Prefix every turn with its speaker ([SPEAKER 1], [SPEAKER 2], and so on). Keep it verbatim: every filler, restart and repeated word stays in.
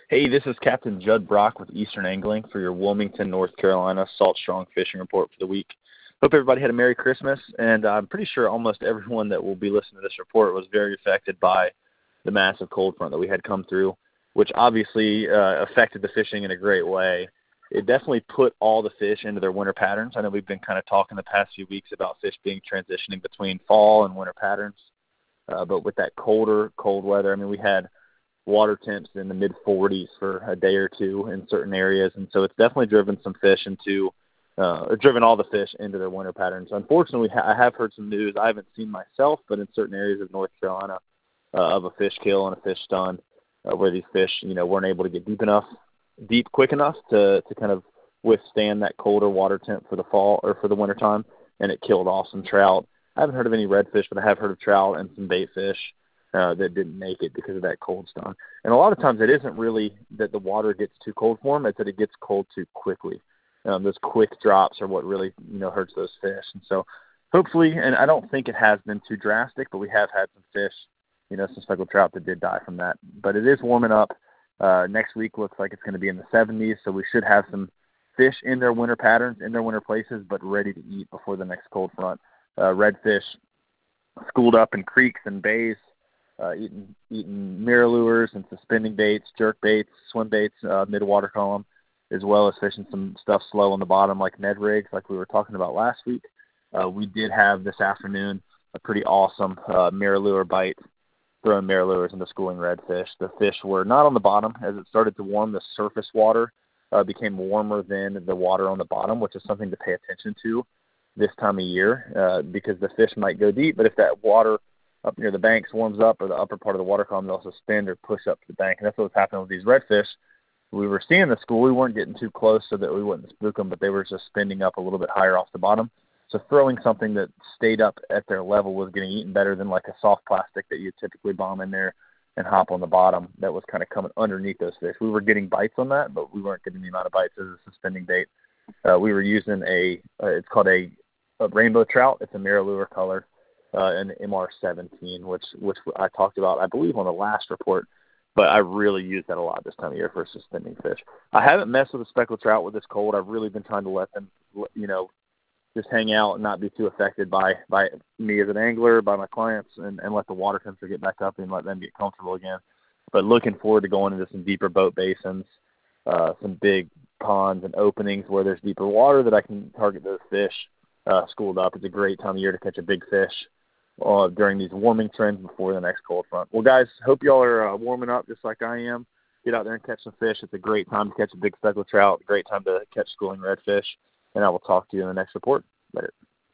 [SPEAKER 1] Hey, this is Captain Judd Brock with Eastern Angling for your Wilmington, North Carolina Salt Strong Fishing Report for the week. Hope everybody had a Merry Christmas, and I'm pretty sure almost everyone that will be listening to this report was very affected by the massive cold front that we had come through, which obviously uh, affected the fishing in a great way. It definitely put all the fish into their winter patterns. I know we've been kind of talking the past few weeks about fish being transitioning between fall and winter patterns, uh, but with that colder, cold weather, I mean, we had water temps in the mid forties for a day or two in certain areas, and so it's definitely driven some fish into uh, driven all the fish into their winter patterns. Unfortunately, I have heard some news I haven't seen myself, but in certain areas of North Carolina, uh, of a fish kill and a fish stun, uh, where these fish, you know, weren't able to get deep enough, deep quick enough to to kind of withstand that colder water temp for the fall or for the winter time, and it killed off some trout. I haven't heard of any redfish, but I have heard of trout and some bait fish uh, that didn't make it because of that cold stun. And a lot of times it isn't really that the water gets too cold for them, it's that it gets cold too quickly. Um, those quick drops are what really, you know, hurts those fish. And so hopefully, and I don't think it has been too drastic, but we have had some fish, you know, some speckled trout that did die from that. But it is warming up. Uh, next week looks like it's going to be in the seventies, so we should have some fish in their winter patterns, in their winter places, but ready to eat before the next cold front. Uh, redfish schooled up in creeks and bays, uh, eating, eating mirror lures and suspending baits, jerk baits, swim baits, uh, mid-water column, as well as fishing some stuff slow on the bottom like Ned rigs like we were talking about last week. Uh, we did have this afternoon a pretty awesome uh, mirror lure bite, throwing mirror lures into schooling redfish. The fish were not on the bottom. As it started to warm, the surface water uh, became warmer than the water on the bottom, which is something to pay attention to this time of year uh, because the fish might go deep, but if that water up near the banks warms up or the upper part of the water column, they'll suspend or push up to the bank. And that's what's happening with these redfish. We were seeing the school. We weren't getting too close so that we wouldn't spook them, but they were just spinning up a little bit higher off the bottom. So throwing something that stayed up at their level was getting eaten better than like a soft plastic that you typically bomb in there and hop on the bottom that was kind of coming underneath those fish. We were getting bites on that, but we weren't getting the amount of bites as a suspending bait. Uh, we were using a, uh, it's called a, a rainbow trout. It's a mirror lure color, uh, an M R seventeen, which, which I talked about, I believe, on the last report. But I really use that a lot this time of year for suspending fish. I haven't messed with a speckled trout with this cold. I've really been trying to let them, you know, just hang out and not be too affected by, by me as an angler, by my clients, and, and let the water temperature get back up and let them get comfortable again. But looking forward to going into some deeper boat basins, uh, some big ponds and openings where there's deeper water that I can target those fish uh, schooled up. It's a great time of year to catch a big fish Uh, during these warming trends before the next cold front. Well, guys, hope y'all are uh, warming up just like I am. Get out there and catch some fish. It's a great time to catch a big speckled trout, great time to catch schooling redfish, and I will talk to you in the next report.